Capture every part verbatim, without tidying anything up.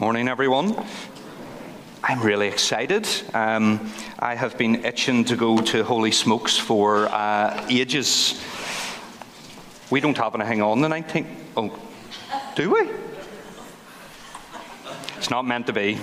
Morning, everyone. I'm really excited. Um, I have been itching to go to Holy Smokes for uh, ages. We don't have anything on the nineteenth. Oh, do we? It's not meant to be.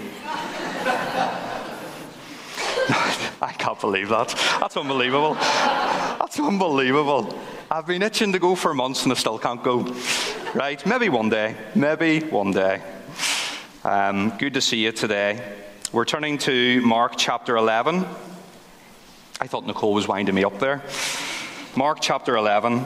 I can't believe that. That's unbelievable. That's unbelievable. I've been itching to go for months and I still can't go. Right? Maybe one day. Maybe one day. Um, good to see you today. We're turning to Mark chapter eleven. I thought Nicole was winding me up there. Mark chapter eleven.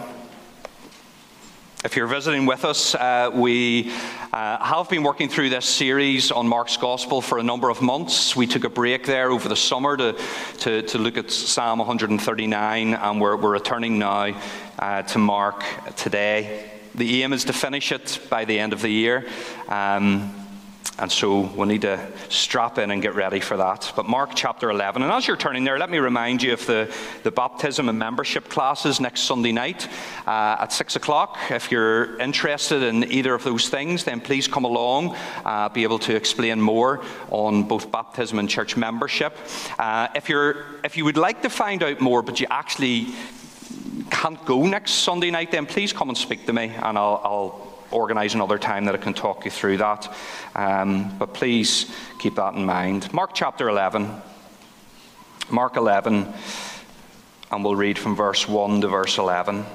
If you're visiting with us, uh, we uh, have been working through this series on Mark's Gospel for a number of months. We took a break there over the summer to, to, to look at Psalm one thirty-nine, and we're, we're returning now uh, to Mark today. The aim is to finish it by the end of the year. Um, And so we'll need to strap in and get ready for that. But Mark chapter eleven. And as you're turning there, let me remind you of the, the baptism and membership classes next Sunday night uh, at six o'clock. If you're interested in either of those things, then please come along. Uh, be able to explain more on both baptism and church membership. Uh, if you're if you would like to find out more, but you actually can't go next Sunday night, then please come and speak to me, and I'll, I'll organise another time that I can talk you through that. Um, but please keep that in mind. Mark chapter eleven. Mark eleven, and we'll read from verse one to verse eleven.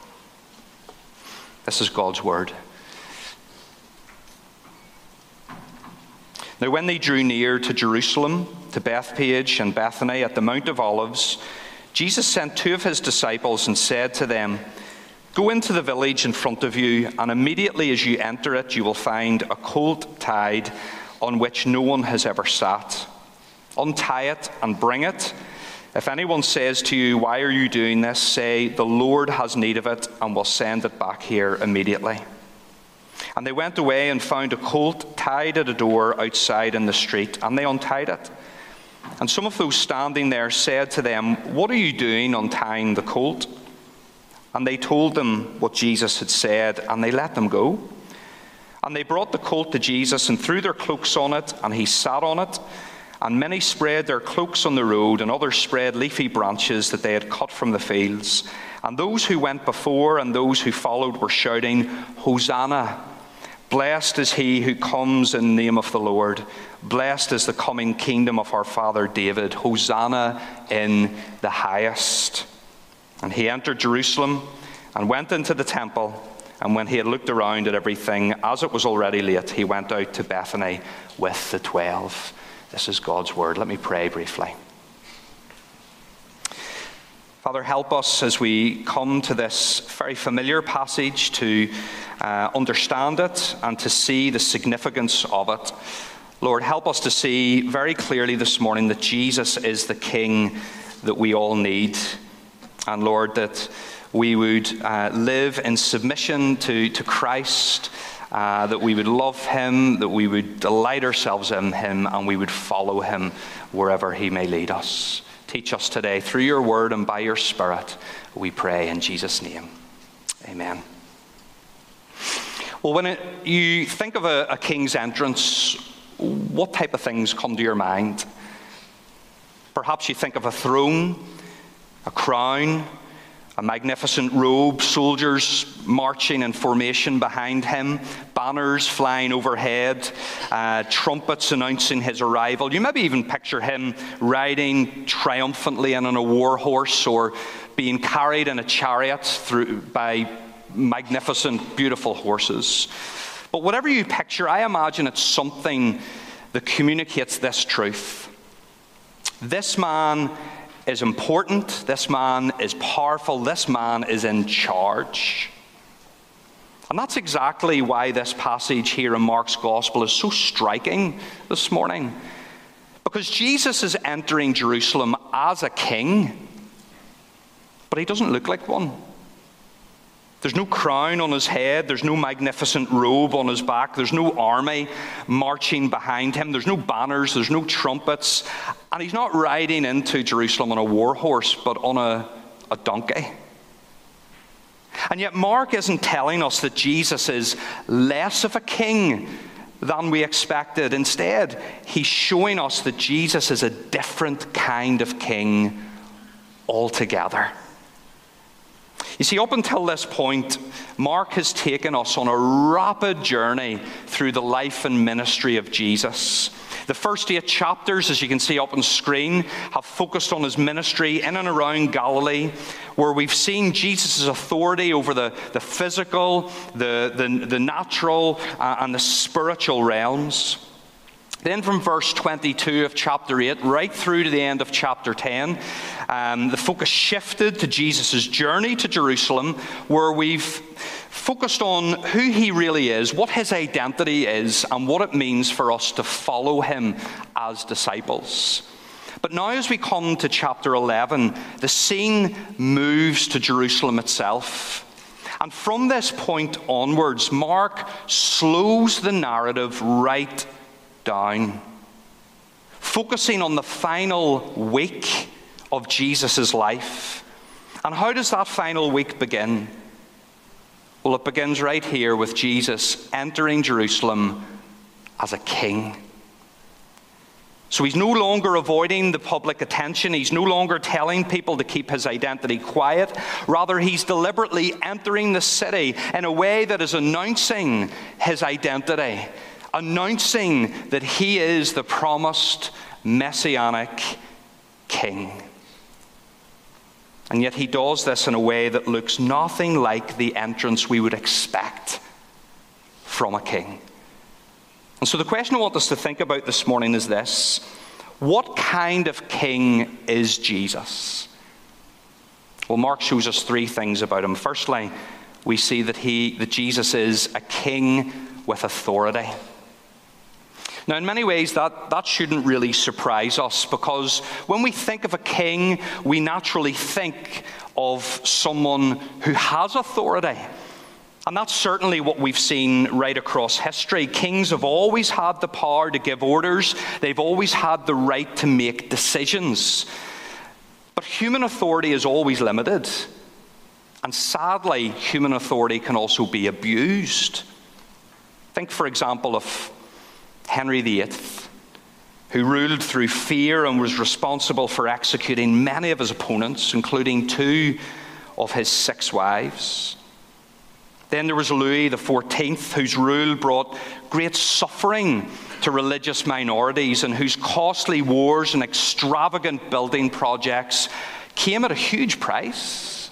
This is God's word. Now when they drew near to Jerusalem, to Bethphage and Bethany at the Mount of Olives, Jesus sent two of his disciples and said to them, "Go into the village in front of you, and immediately as you enter it, you will find a colt tied on which no one has ever sat. Untie it and bring it. If anyone says to you, 'Why are you doing this?' say, 'The Lord has need of it, and will send it back here immediately.'" And they went away and found a colt tied at a door outside in the street, and they untied it. And some of those standing there said to them, "What are you doing untying the colt?" And they told them what Jesus had said, and they let them go. And they brought the colt to Jesus and threw their cloaks on it, and he sat on it. And many spread their cloaks on the road, and others spread leafy branches that they had cut from the fields. And those who went before and those who followed were shouting, "Hosanna! Blessed is he who comes in the name of the Lord. Blessed is the coming kingdom of our father David. Hosanna in the highest." And he entered Jerusalem and went into the temple. And when he had looked around at everything, as it was already late, he went out to Bethany with the twelve. This is God's word. Let me pray briefly. Father, help us as we come to this very familiar passage to uh, understand it and to see the significance of it. Lord, help us to see very clearly this morning that Jesus is the King that we all need. And Lord, that we would uh, live in submission to, to Christ, uh, that we would love him, that we would delight ourselves in him, and we would follow him wherever he may lead us. Teach us today through your word and by your Spirit, we pray in Jesus' name. Amen. Well, when it, you think of a, a king's entrance, what type of things come to your mind? Perhaps you think of a throne, a crown, a magnificent robe, soldiers marching in formation behind him, banners flying overhead, uh, trumpets announcing his arrival. You maybe even picture him riding triumphantly in on a war horse or being carried in a chariot through by magnificent, beautiful horses. But whatever you picture, I imagine it's something that communicates this truth. This man is important, this man is powerful, this man is in charge. And that's exactly why this passage here in Mark's Gospel is so striking this morning. Because Jesus is entering Jerusalem as a king, but he doesn't look like one. There's no crown on his head. There's no magnificent robe on his back. There's no army marching behind him. There's no banners. There's no trumpets. And he's not riding into Jerusalem on a war horse, but on a, a donkey. And yet Mark isn't telling us that Jesus is less of a king than we expected. Instead, he's showing us that Jesus is a different kind of king altogether. You see, up until this point, Mark has taken us on a rapid journey through the life and ministry of Jesus. The first eight chapters, as you can see up on screen, have focused on his ministry in and around Galilee, where we've seen Jesus' authority over the, the physical, the, the, the natural, uh, and the spiritual realms. Then from verse twenty-two of chapter eight right through to the end of chapter ten, um, the focus shifted to Jesus' journey to Jerusalem, where we've focused on who he really is, what his identity is, and what it means for us to follow him as disciples. But now as we come to chapter eleven, the scene moves to Jerusalem itself. And from this point onwards, Mark slows the narrative right down, focusing on the final week of Jesus' life. And how does that final week begin? Well, it begins right here with Jesus entering Jerusalem as a king. So he's no longer avoiding the public attention. He's no longer telling people to keep his identity quiet. Rather, he's deliberately entering the city in a way that is announcing his identity, announcing that he is the promised messianic king. And yet he does this in a way that looks nothing like the entrance we would expect from a king. And so the question I want us to think about this morning is this: what kind of king is Jesus? Well, Mark shows us three things about him. Firstly, we see that he, that Jesus is a king with authority. Now, in many ways, that, that shouldn't really surprise us, because when we think of a king, we naturally think of someone who has authority. And that's certainly what we've seen right across history. Kings have always had the power to give orders. They've always had the right to make decisions. But human authority is always limited. And sadly, human authority can also be abused. Think, for example, of Henry the Eighth, who ruled through fear and was responsible for executing many of his opponents, including two of his six wives. Then there was Louis the Fourteenth, whose rule brought great suffering to religious minorities, and whose costly wars and extravagant building projects came at a huge price.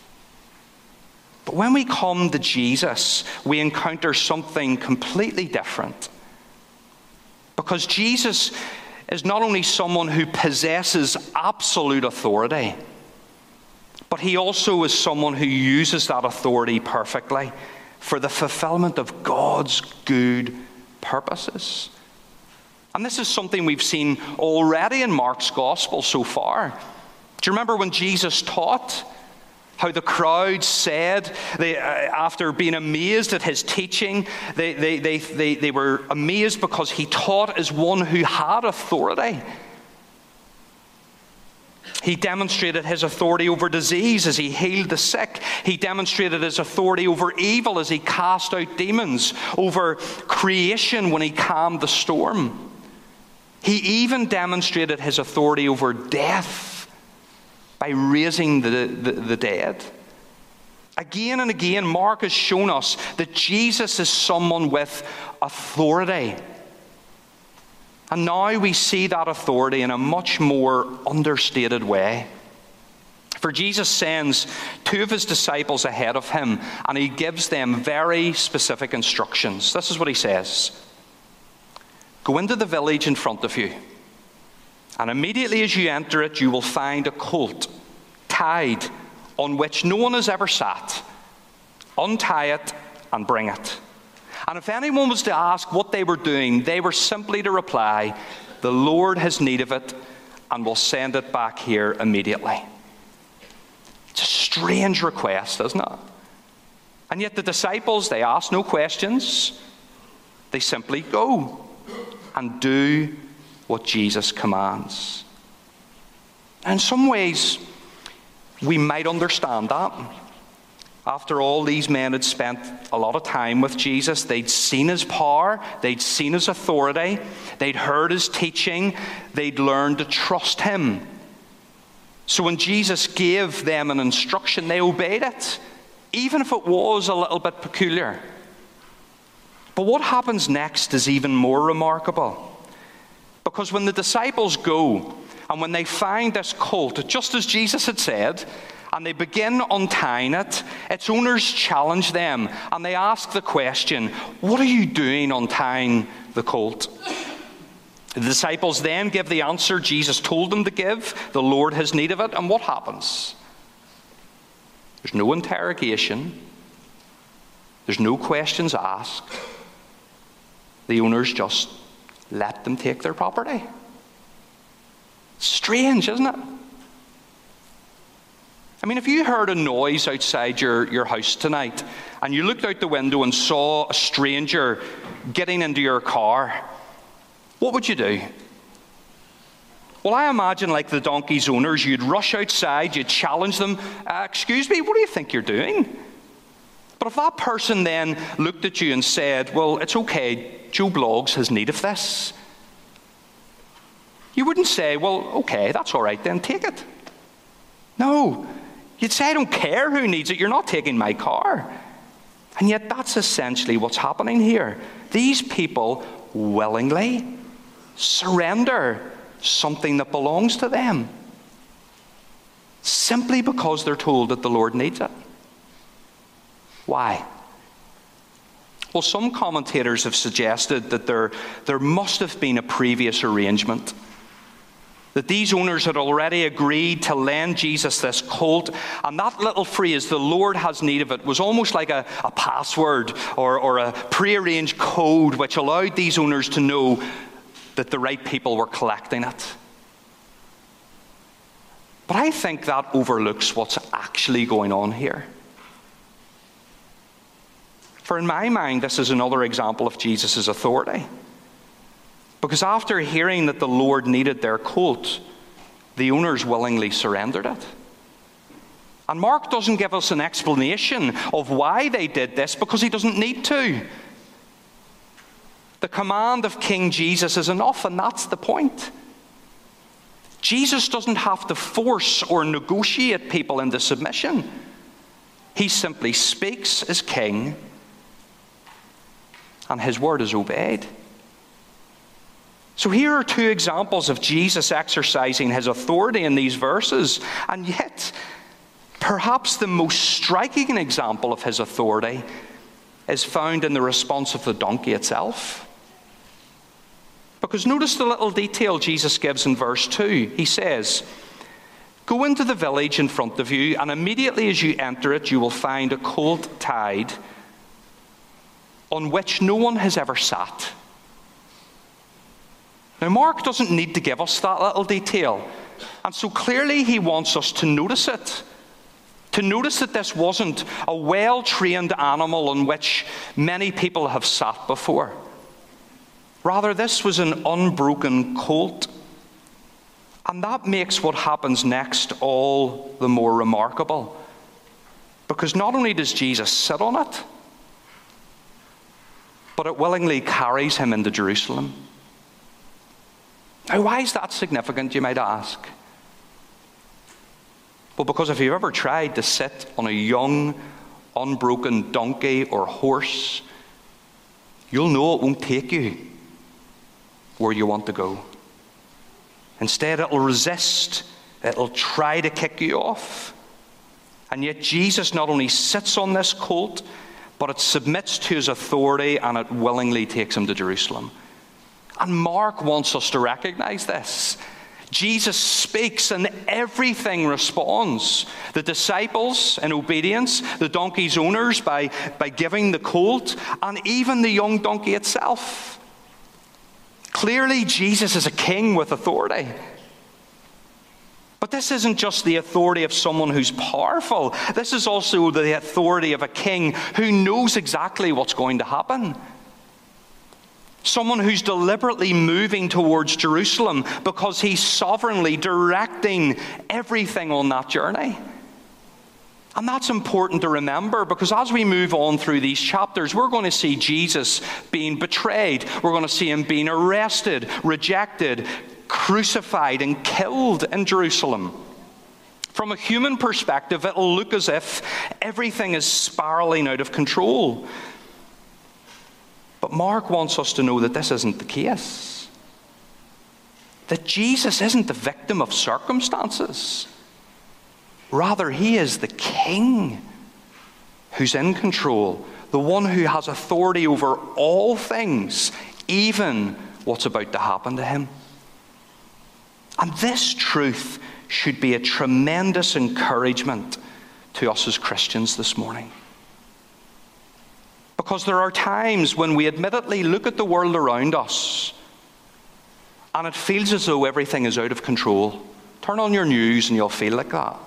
But when we come to Jesus, we encounter something completely different. Because Jesus is not only someone who possesses absolute authority, but he also is someone who uses that authority perfectly for the fulfillment of God's good purposes. And this is something we've seen already in Mark's gospel so far. Do you remember when Jesus taught? How the crowd said, they, uh, after being amazed at his teaching, they, they, they, they, they were amazed because he taught as one who had authority. He demonstrated his authority over disease as he healed the sick. He demonstrated his authority over evil as he cast out demons, over creation when he calmed the storm. He even demonstrated his authority over death by raising the, the, the dead. Again and again, Mark has shown us that Jesus is someone with authority. And now we see that authority in a much more understated way. For Jesus sends two of his disciples ahead of him, and he gives them very specific instructions. This is what he says: "Go into the village in front of you, and immediately as you enter it, you will find a colt tied on which no one has ever sat. Untie it and bring it." And if anyone was to ask what they were doing, they were simply to reply, "The Lord has need of it and will send it back here immediately." It's a strange request, isn't it? And yet the disciples, they ask no questions. They simply go and do what Jesus commands. In some ways, we might understand that. After all, these men had spent a lot of time with Jesus. They'd seen his power. They'd seen his authority. They'd heard his teaching. They'd learned to trust him. So when Jesus gave them an instruction, they obeyed it, even if it was a little bit peculiar. But what happens next is even more remarkable. Because when the disciples go, and when they find this colt, just as Jesus had said, and they begin untying it, its owners challenge them, and they ask the question, "What are you doing untying the colt?" The disciples then give the answer Jesus told them to give. The Lord has need of it. And what happens? There's no interrogation. There's no questions asked. The owners just let them take their property. Strange, isn't it? I mean, if you heard a noise outside your, your house tonight, and you looked out the window and saw a stranger getting into your car, what would you do? Well, I imagine, like the donkey's owners, you'd rush outside, you'd challenge them. Uh, excuse me, what do you think you're doing? But if that person then looked at you and said, well, it's okay, Joe Bloggs has need of this, you wouldn't say, well, okay, that's all right then, take it. No, you'd say, I don't care who needs it, you're not taking my car. And yet that's essentially what's happening here. These people willingly surrender something that belongs to them, simply because they're told that the Lord needs it. Why? Well, some commentators have suggested that there, there must have been a previous arrangement, that these owners had already agreed to lend Jesus this colt, and that little phrase, "the Lord has need of it," was almost like a, a password or, or a prearranged code which allowed these owners to know that the right people were collecting it. But I think that overlooks what's actually going on here. For in my mind, this is another example of Jesus' authority. Because after hearing that the Lord needed their colt, the owners willingly surrendered it. And Mark doesn't give us an explanation of why they did this, because he doesn't need to. The command of King Jesus is enough, and that's the point. Jesus doesn't have to force or negotiate people into submission. He simply speaks as king, and his word is obeyed. So here are two examples of Jesus exercising his authority in these verses, and yet perhaps the most striking example of his authority is found in the response of the donkey itself. Because notice the little detail Jesus gives in verse two. He says, "Go into the village in front of you, and immediately as you enter it, you will find a colt tied, on which no one has ever sat." Now, Mark doesn't need to give us that little detail, and so clearly he wants us to notice it. To notice that this wasn't a well-trained animal on which many people have sat before. Rather, this was an unbroken colt. And that makes what happens next all the more remarkable. Because not only does Jesus sit on it, but it willingly carries him into Jerusalem. Now, why is that significant, you might ask? Well, because if you've ever tried to sit on a young, unbroken donkey or horse, you'll know it won't take you where you want to go. Instead, it'll resist. It'll try to kick you off. And yet Jesus not only sits on this colt, but it submits to his authority, and it willingly takes him to Jerusalem. And Mark wants us to recognize this. Jesus speaks and everything responds. The disciples in obedience, the donkey's owners by, by giving the colt, and even the young donkey itself. Clearly, Jesus is a king with authority. But this isn't just the authority of someone who's powerful. This is also the authority of a king who knows exactly what's going to happen. Someone who's deliberately moving towards Jerusalem because he's sovereignly directing everything on that journey. And that's important to remember, because as we move on through these chapters, we're going to see Jesus being betrayed. We're going to see him being arrested, rejected, crucified, and killed in Jerusalem. From a human perspective, it'll look as if everything is spiraling out of control. But Mark wants us to know that this isn't the case. That Jesus isn't the victim of circumstances. Rather, he is the king who's in control, the one who has authority over all things, even what's about to happen to him. And this truth should be a tremendous encouragement to us as Christians this morning. Because there are times when we admittedly look at the world around us and it feels as though everything is out of control. Turn on your news and you'll feel like that.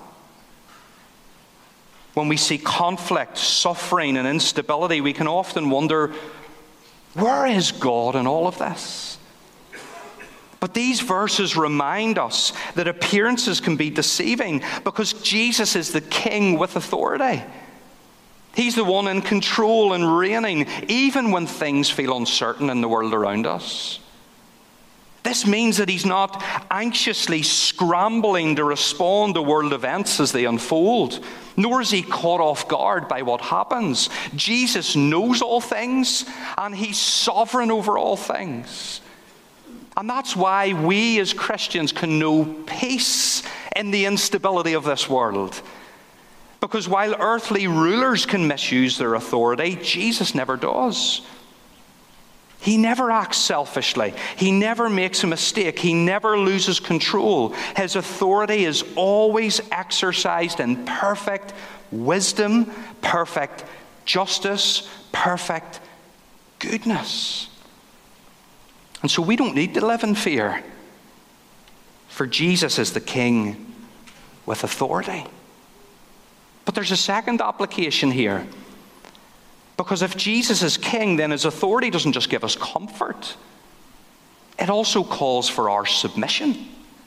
When we see conflict, suffering, and instability, we can often wonder, where is God in all of this? But these verses remind us that appearances can be deceiving, because Jesus is the king with authority. He's the one in control and reigning, even when things feel uncertain in the world around us. This means that he's not anxiously scrambling to respond to world events as they unfold, nor is he caught off guard by what happens. Jesus knows all things, and he's sovereign over all things. And that's why we as Christians can know peace in the instability of this world. Because while earthly rulers can misuse their authority, Jesus never does. He never acts selfishly. He never makes a mistake. He never loses control. His authority is always exercised in perfect wisdom, perfect justice, perfect goodness. And so we don't need to live in fear, for Jesus is the king with authority. But there's a second application here. Because if Jesus is king, then his authority doesn't just give us comfort. It also calls for our submission.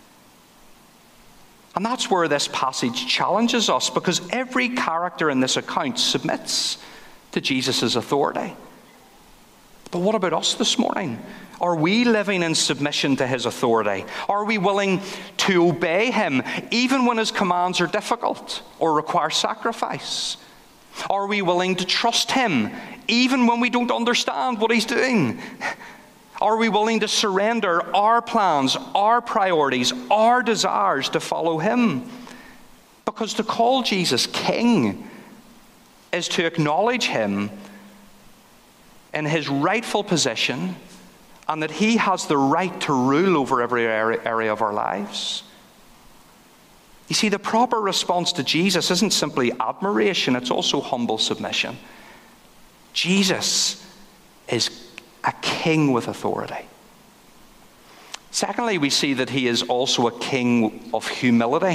And that's where this passage challenges us, because every character in this account submits to Jesus' authority. But what about us this morning? Are we living in submission to his authority? Are we willing to obey him even when his commands are difficult or require sacrifice? Are we willing to trust him even when we don't understand what he's doing? Are we willing to surrender our plans, our priorities, our desires to follow him? Because to call Jesus king is to acknowledge him in his rightful position, and that he has the right to rule over every area of our lives. You see, the proper response to Jesus isn't simply admiration, it's also humble submission. Jesus is a king with authority. Secondly, we see that he is also a king of humility.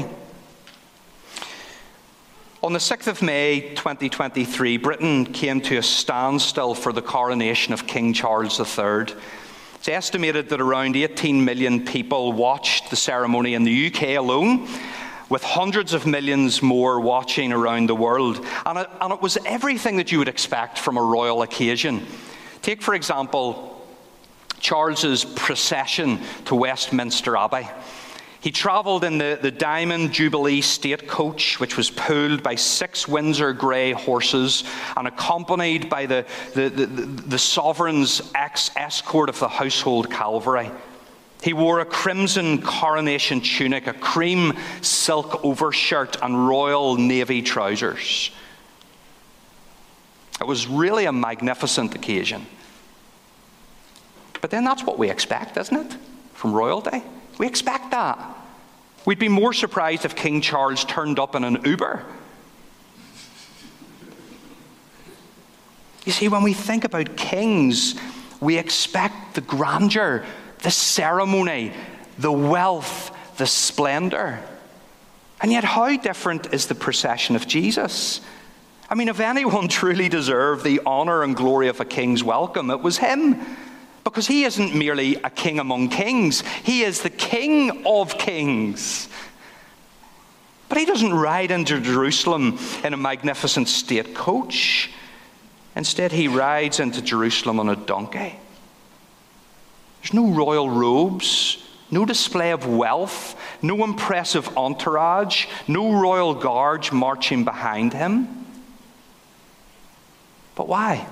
On the sixth of May, twenty twenty-three, Britain came to a standstill for the coronation of King Charles the Third. It's estimated that around eighteen million people watched the ceremony in the U K alone, with hundreds of millions more watching around the world. And it, and it was everything that you would expect from a royal occasion. Take, for example, Charles's procession to Westminster Abbey. He travelled in the, the Diamond Jubilee State Coach, which was pulled by six Windsor grey horses and accompanied by the, the, the, the, the sovereign's ex-escort of the household cavalry. He wore a crimson coronation tunic, a cream silk overshirt, and royal navy trousers. It was really a magnificent occasion. But then that's what we expect, isn't it, from royalty? We expect that. We'd be more surprised if King Charles turned up in an Uber. You see, when we think about kings, we expect the grandeur, the ceremony, the wealth, the splendor. And yet, how different is the procession of Jesus? I mean, if anyone truly deserved the honor and glory of a king's welcome, it was him. Because he isn't merely a king among kings. He is the King of Kings. But he doesn't ride into Jerusalem in a magnificent state coach. Instead, he rides into Jerusalem on a donkey. There's no royal robes, no display of wealth, no impressive entourage, no royal guards marching behind him. But why?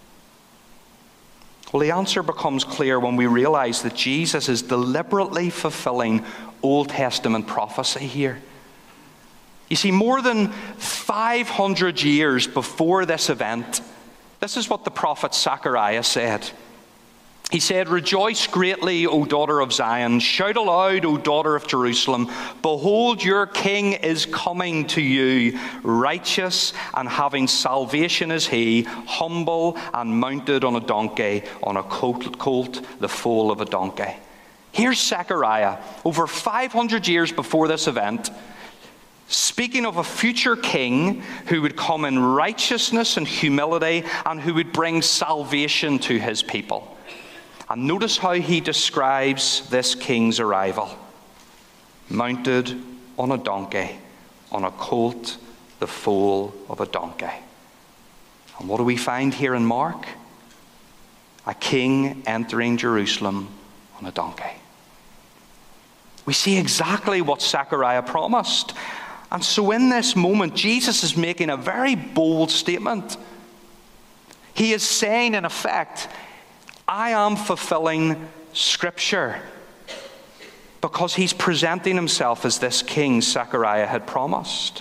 Well, the answer becomes clear when we realize that Jesus is deliberately fulfilling Old Testament prophecy here. You see, more than five hundred years before this event, this is what the prophet Zechariah said. He said, "Rejoice greatly, O daughter of Zion. Shout aloud, O daughter of Jerusalem. Behold, your king is coming to you. Righteous and having salvation is he, humble and mounted on a donkey, on a colt, colt the foal of a donkey." Here's Zechariah, over five hundred years before this event, speaking of a future king who would come in righteousness and humility and who would bring salvation to his people. And notice how he describes this king's arrival. Mounted on a donkey, on a colt, the foal of a donkey. And what do we find here in Mark? A king entering Jerusalem on a donkey. We see exactly what Zechariah promised. And so in this moment, Jesus is making a very bold statement. He is saying, in effect, I am fulfilling Scripture, because he's presenting himself as this king Zechariah had promised.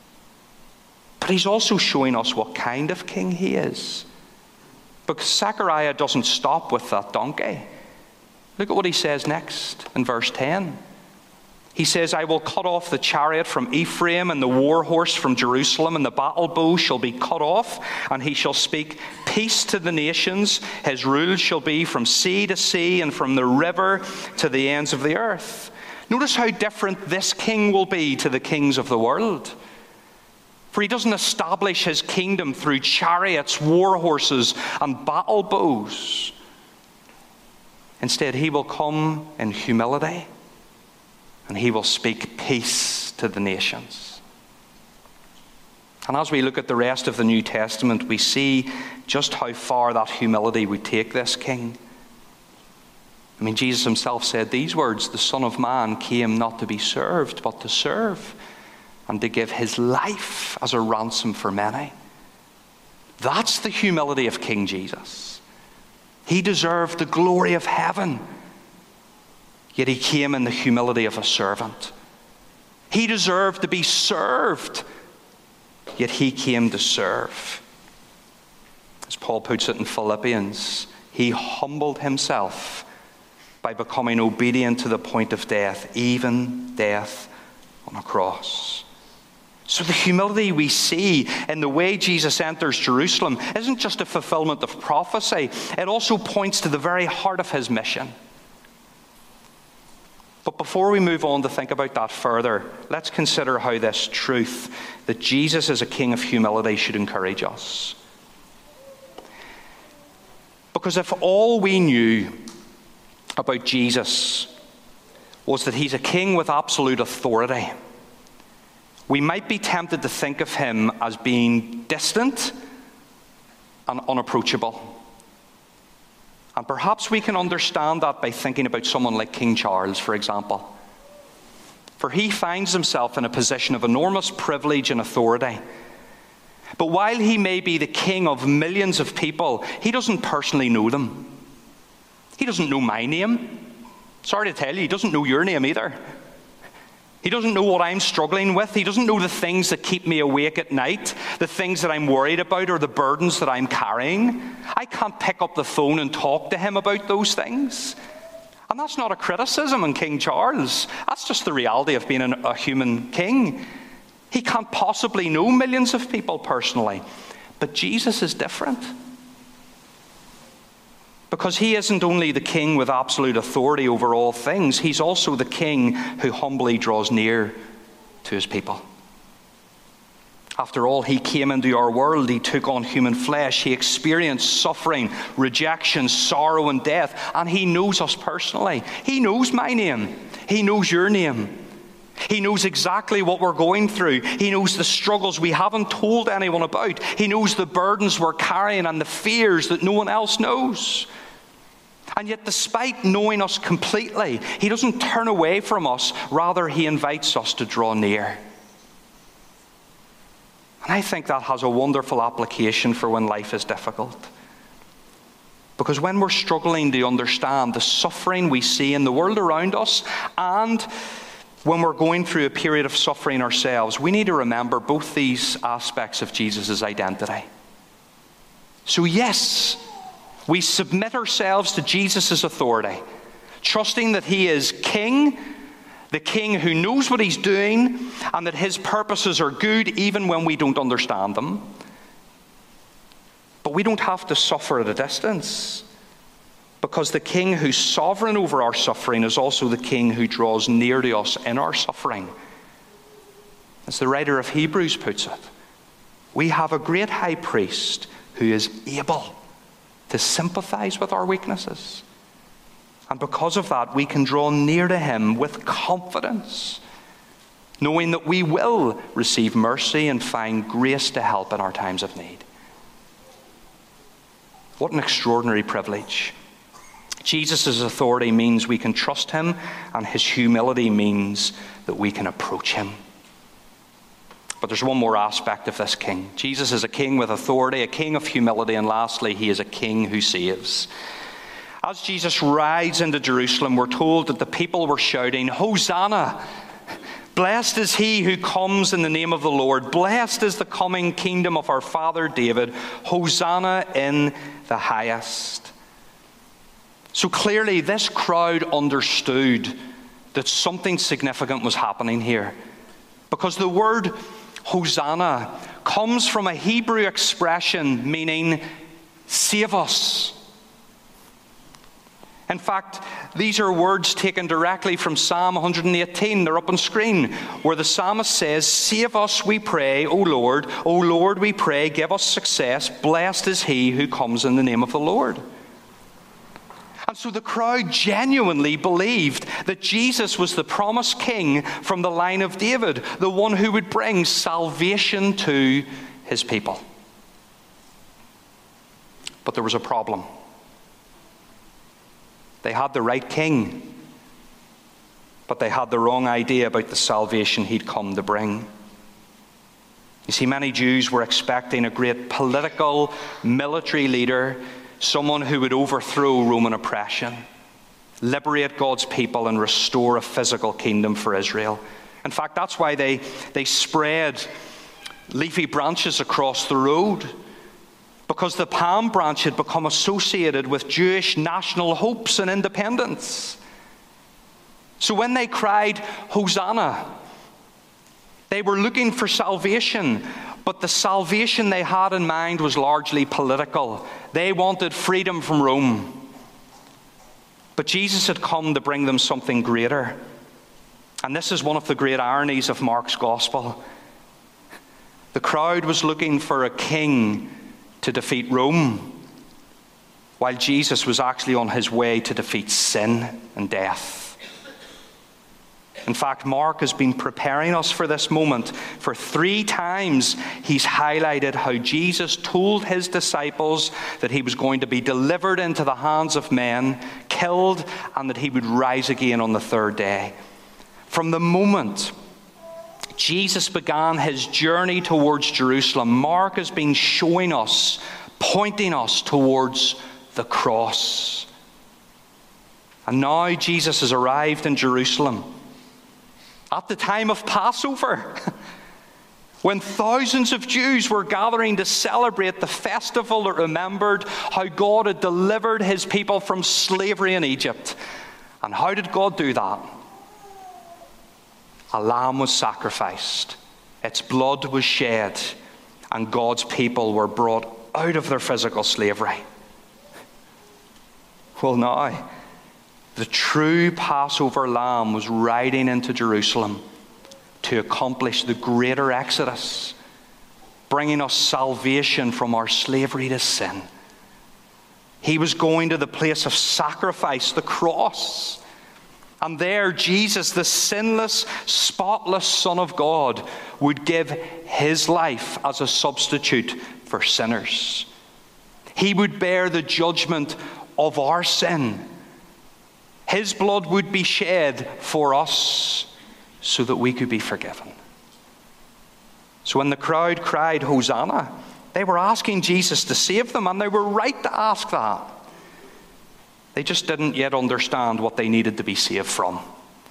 But he's also showing us what kind of king he is, because Zechariah doesn't stop with that donkey. Look at what he says next in verse ten. He says, "I will cut off the chariot from Ephraim and the war horse from Jerusalem, and the battle bow shall be cut off, and he shall speak peace to the nations. His rule shall be from sea to sea and from the river to the ends of the earth." Notice how different this king will be to the kings of the world. For he doesn't establish his kingdom through chariots, war horses, and battle bows. Instead, he will come in humility, and he will speak peace to the nations. And as we look at the rest of the New Testament, we see just how far that humility would take this king. I mean, Jesus himself said these words, "The Son of Man came not to be served, but to serve, and to give his life as a ransom for many." That's the humility of King Jesus. He deserved the glory of heaven, yet he came in the humility of a servant. He deserved to be served, yet he came to serve. As Paul puts it in Philippians, he humbled himself by becoming obedient to the point of death, even death on a cross. So the humility we see in the way Jesus enters Jerusalem isn't just a fulfillment of prophecy, it also points to the very heart of his mission. But before we move on to think about that further, let's consider how this truth that Jesus is a king of humility should encourage us. Because if all we knew about Jesus was that he's a king with absolute authority, we might be tempted to think of him as being distant and unapproachable. And perhaps we can understand that by thinking about someone like King Charles, for example. For he finds himself in a position of enormous privilege and authority. But while he may be the king of millions of people, he doesn't personally know them. He doesn't know my name. Sorry to tell you, he doesn't know your name either. He doesn't know what I'm struggling with. He doesn't know the things that keep me awake at night, the things that I'm worried about, or the burdens that I'm carrying. I can't pick up the phone and talk to him about those things. And that's not a criticism on King Charles. That's just the reality of being a human king. He can't possibly know millions of people personally. But Jesus is different. Because he isn't only the king with absolute authority over all things, he's also the king who humbly draws near to his people. After all, he came into our world, he took on human flesh, he experienced suffering, rejection, sorrow, and death, and he knows us personally. He knows my name. He knows your name. He knows exactly what we're going through. He knows the struggles we haven't told anyone about. He knows the burdens we're carrying and the fears that no one else knows. And yet, despite knowing us completely, he doesn't turn away from us. Rather, he invites us to draw near. And I think that has a wonderful application for when life is difficult. Because when we're struggling to understand the suffering we see in the world around us, and when we're going through a period of suffering ourselves, we need to remember both these aspects of Jesus' identity. So yes, we submit ourselves to Jesus' authority, trusting that he is king, the king who knows what he's doing, and that his purposes are good even when we don't understand them. But we don't have to suffer at a distance, because the king who's sovereign over our suffering is also the king who draws near to us in our suffering. As the writer of Hebrews puts it, we have a great high priest who is able to sympathize with our weaknesses. And because of that, we can draw near to him with confidence, knowing that we will receive mercy and find grace to help in our times of need. What an extraordinary privilege. Jesus' authority means we can trust him, and his humility means that we can approach him. But there's one more aspect of this king. Jesus is a king with authority, a king of humility, and lastly, he is a king who saves. As Jesus rides into Jerusalem, we're told that the people were shouting, "Hosanna! Blessed is he who comes in the name of the Lord. Blessed is the coming kingdom of our father David. Hosanna in the highest." So clearly, this crowd understood that something significant was happening here, because the word Hosanna comes from a Hebrew expression meaning save us. In fact, these are words taken directly from Psalm one hundred eighteen. They're up on screen, where the psalmist says, "Save us, we pray, O Lord. O Lord, we pray, give us success. Blessed is he who comes in the name of the Lord." And so the crowd genuinely believed that Jesus was the promised king from the line of David, the one who would bring salvation to his people. But there was a problem. They had the right king, but they had the wrong idea about the salvation he'd come to bring. You see, many Jews were expecting a great political, military leader, someone who would overthrow Roman oppression, liberate God's people, and restore a physical kingdom for Israel. In fact, that's why they, they spread leafy branches across the road, because the palm branch had become associated with Jewish national hopes and independence. So when they cried, "Hosanna," they were looking for salvation, but the salvation they had in mind was largely political. They wanted freedom from Rome. But Jesus had come to bring them something greater. And this is one of the great ironies of Mark's gospel. The crowd was looking for a king to defeat Rome, while Jesus was actually on his way to defeat sin and death. In fact, Mark has been preparing us for this moment. For three times, he's highlighted how Jesus told his disciples that he was going to be delivered into the hands of men, killed, and that he would rise again on the third day. From the moment Jesus began his journey towards Jerusalem, Mark has been showing us, pointing us towards the cross. And now Jesus has arrived in Jerusalem at the time of Passover, when thousands of Jews were gathering to celebrate the festival that remembered how God had delivered his people from slavery in Egypt. And how did God do that? A lamb was sacrificed, its blood was shed, and God's people were brought out of their physical slavery. Well, now, the true Passover lamb was riding into Jerusalem to accomplish the greater exodus, bringing us salvation from our slavery to sin. He was going to the place of sacrifice, the cross. And there, Jesus, the sinless, spotless Son of God, would give his life as a substitute for sinners. He would bear the judgment of our sin. His blood would be shed for us so that we could be forgiven. So when the crowd cried, Hosanna, they were asking Jesus to save them, and they were right to ask that. They just didn't yet understand what they needed to be saved from.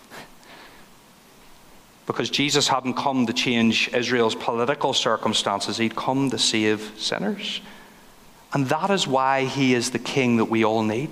Because Jesus hadn't come to change Israel's political circumstances. He'd come to save sinners. And that is why he is the king that we all need.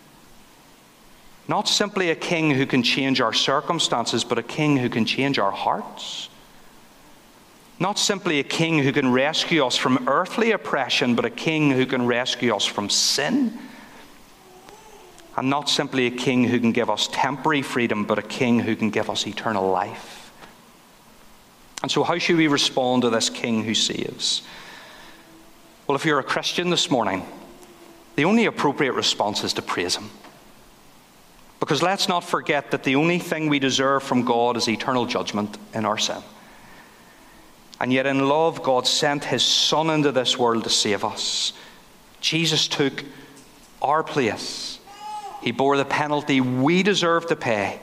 Not simply a king who can change our circumstances, but a king who can change our hearts. Not simply a king who can rescue us from earthly oppression, but a king who can rescue us from sin. And not simply a king who can give us temporary freedom, but a king who can give us eternal life. And so how should we respond to this king who saves? Well, if you're a Christian this morning, the only appropriate response is to praise him. Because let's not forget that the only thing we deserve from God is eternal judgment in our sin. And yet in love, God sent his Son into this world to save us. Jesus took our place. He bore the penalty we deserve to pay.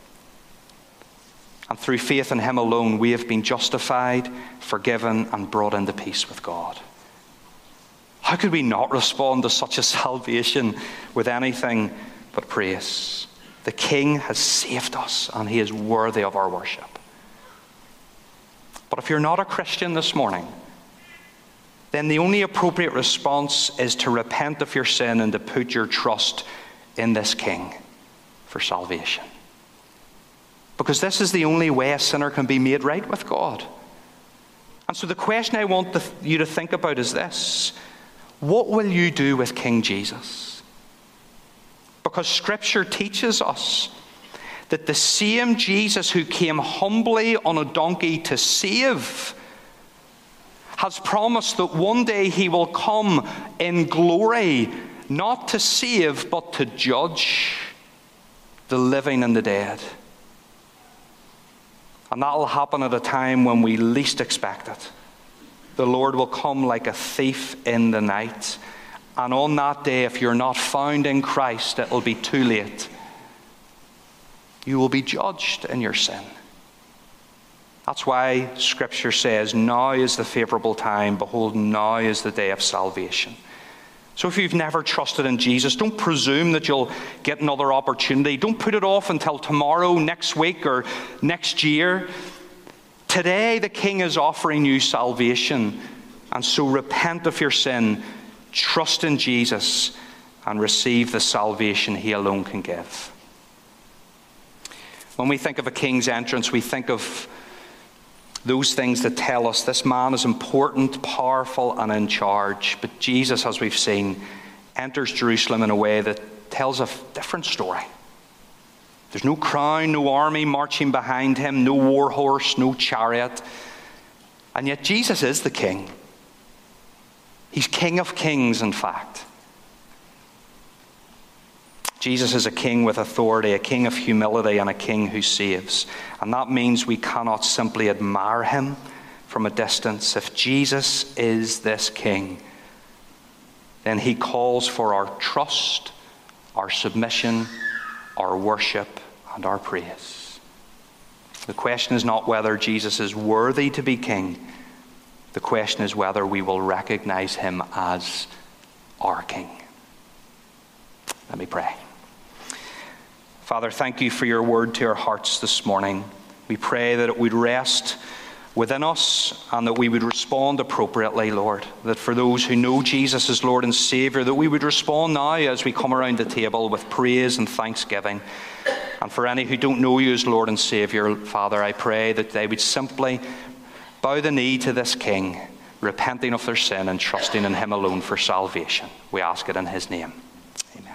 And through faith in him alone, we have been justified, forgiven, and brought into peace with God. How could we not respond to such a salvation with anything but praise? The King has saved us, and he is worthy of our worship. But if you're not a Christian this morning, then the only appropriate response is to repent of your sin and to put your trust in this King for salvation. Because this is the only way a sinner can be made right with God. And so the question I want you to think about is this: what will you do with King Jesus? Because Scripture teaches us that the same Jesus who came humbly on a donkey to save has promised that one day he will come in glory, not to save, but to judge the living and the dead. And that will happen at a time when we least expect it. The Lord will come like a thief in the night. And on that day, if you're not found in Christ, it will be too late. You will be judged in your sin. That's why Scripture says, now is the favorable time. Behold, now is the day of salvation. So if you've never trusted in Jesus, don't presume that you'll get another opportunity. Don't put it off until tomorrow, next week, or next year. Today, the King is offering you salvation. And so repent of your sin, trust in Jesus, and receive the salvation he alone can give. When we think of a king's entrance, we think of those things that tell us this man is important, powerful, and in charge. But Jesus, as we've seen, enters Jerusalem in a way that tells a different story. There's no crown, no army marching behind him, no war horse, no chariot. And yet Jesus is the king. He's King of kings, in fact. Jesus is a king with authority, a king of humility, and a king who saves. And that means we cannot simply admire him from a distance. If Jesus is this king, then he calls for our trust, our submission, our worship, and our praise. The question is not whether Jesus is worthy to be king. The question is whether we will recognize him as our king. Let me pray. Father, thank you for your word to our hearts this morning. We pray that it would rest within us and that we would respond appropriately, Lord. That for those who know Jesus as Lord and Savior, that we would respond now as we come around the table with praise and thanksgiving. And for any who don't know you as Lord and Savior, Father, I pray that they would simply bow the knee to this King, repenting of their sin and trusting in him alone for salvation. We ask it in his name. Amen.